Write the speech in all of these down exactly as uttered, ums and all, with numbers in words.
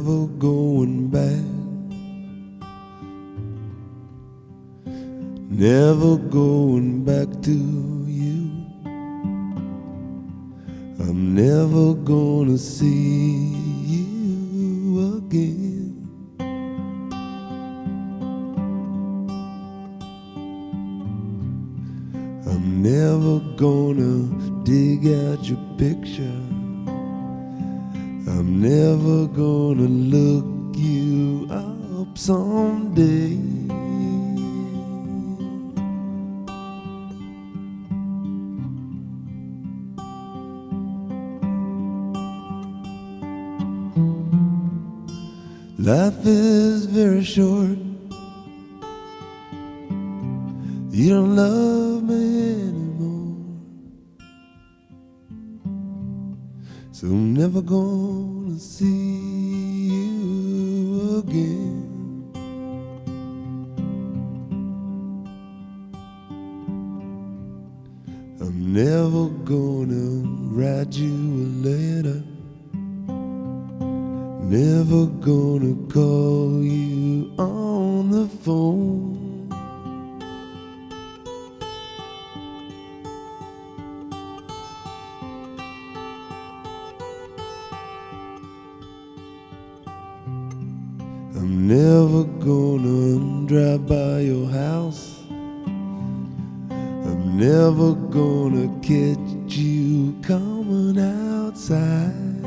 never going back, never going back to you. I'm never gonna see you again. I'm never gonna dig out your picture. I'm never gonna look you up someday. Life is very short. You don't love me anymore, so I'm never gonna see you again. I'm never gonna write you a letter, never gonna call you on the phone. I'm never gonna drive by your house. I'm never gonna catch you coming outside.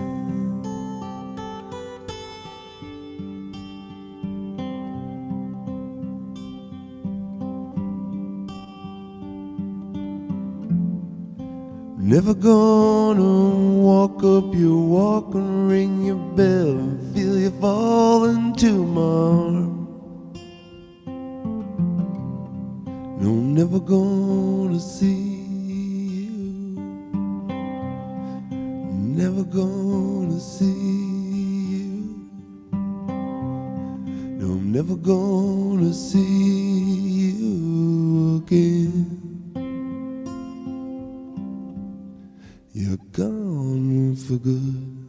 Never gonna walk up your walk and ring your bell and feel you fall into my arms. No, I'm never gonna see you, never gonna see you. No, I'm never gonna see you again. You're gone for good.